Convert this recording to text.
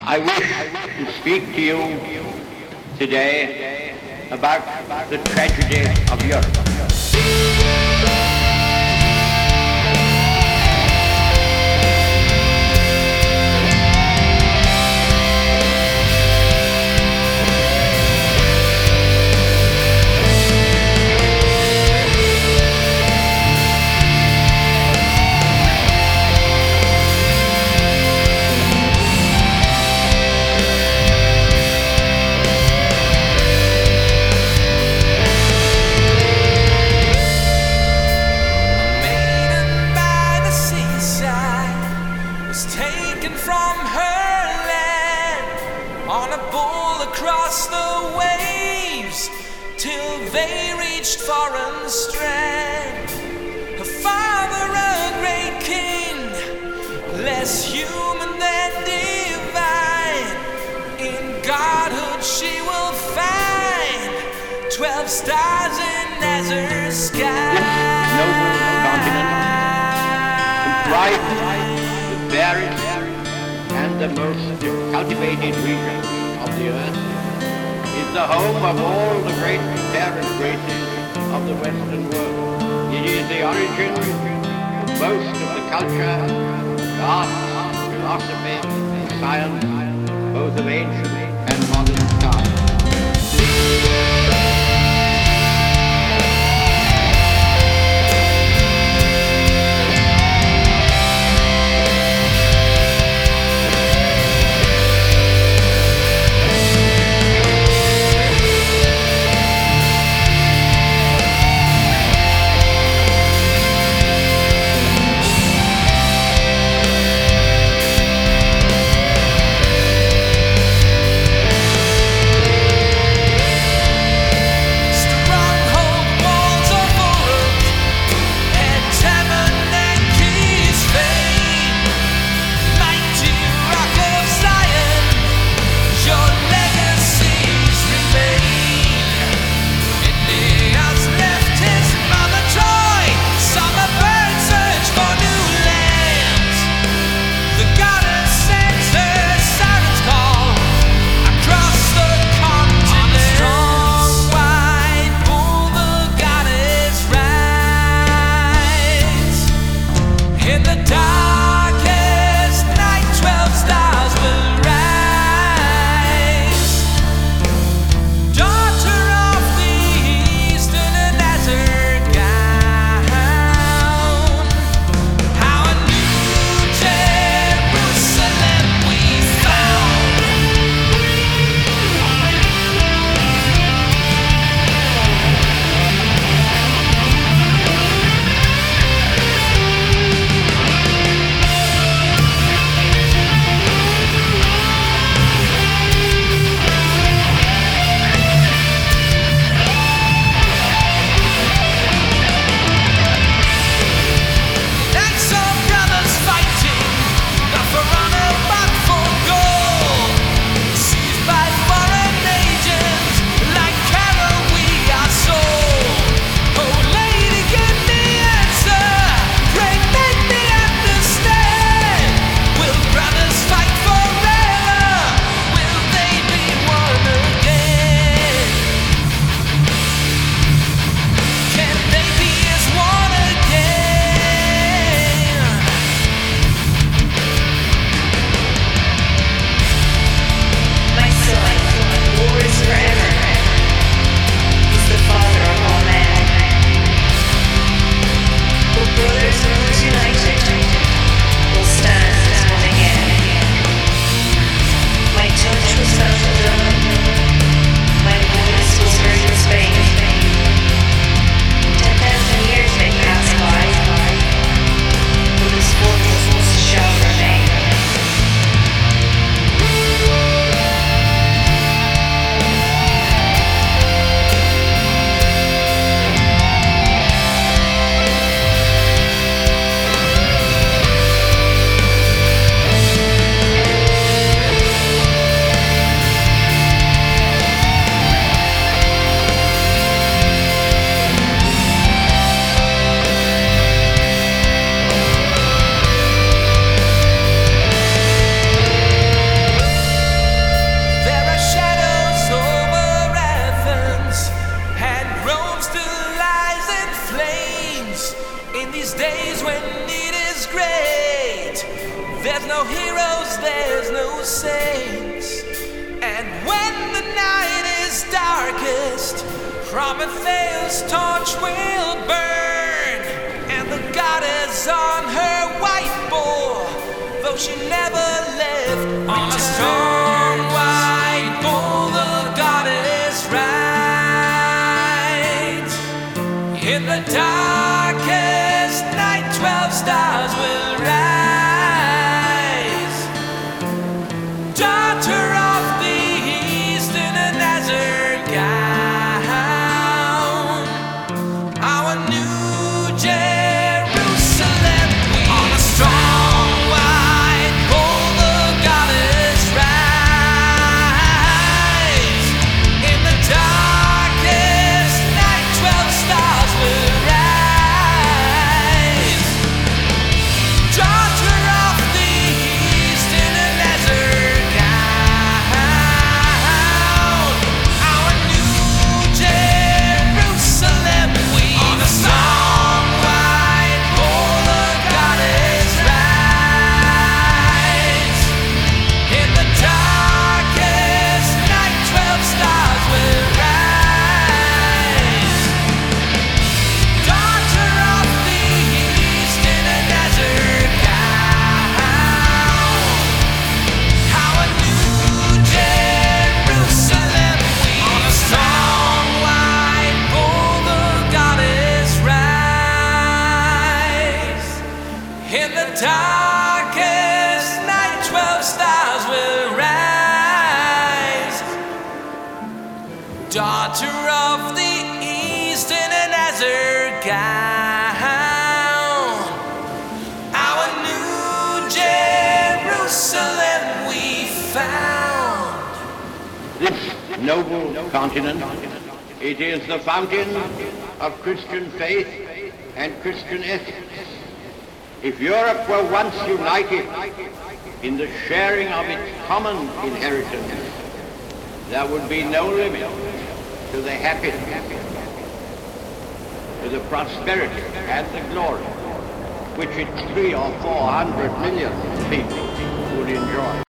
I wish to speak to you today about the tragedy of Europe. Taken from her land on a bull across the waves till they reached foreign strand. Her father a great king, less human than divine. In godhood she will find 12 stars in azure sky. This noble continent, comprised fairest and the most cultivated region of the earth, is the home of all the great parent races of the Western world. It is the origin of most of the culture, art, philosophy, and science, both of ancient and modern times. these days when need is great, there's no heroes, there's no saints. And when the night is darkest, Prometheus' torch will burn, and the goddess on her white bull, though she never left, on a strong white bull the goddess rides. In the darkest night 12 stars will rise. Daughter of the east in a desert gown, our new Jerusalem, on a strong white bull the goddess rides. In the darkest night 12 stars will rise. Daughter of the east in a desert gown, our new Jerusalem, we on a strong white bull the goddess rides. In the darkest night 12 stars will rise. Daughter of the east in a desert gown, our new Jerusalem, we on a strong white bull the goddess rise. In the darkest night 12 stars will rise. Daughter of the east in an desert gown, our new Jerusalem we found. This noble continent, it is the fountain of Christian faith and Christian ethics. If Europe were once united in the sharing of its common inheritance, there would be no limit to the happiness, to the prosperity and the glory which its 300 or 400 million people would enjoy.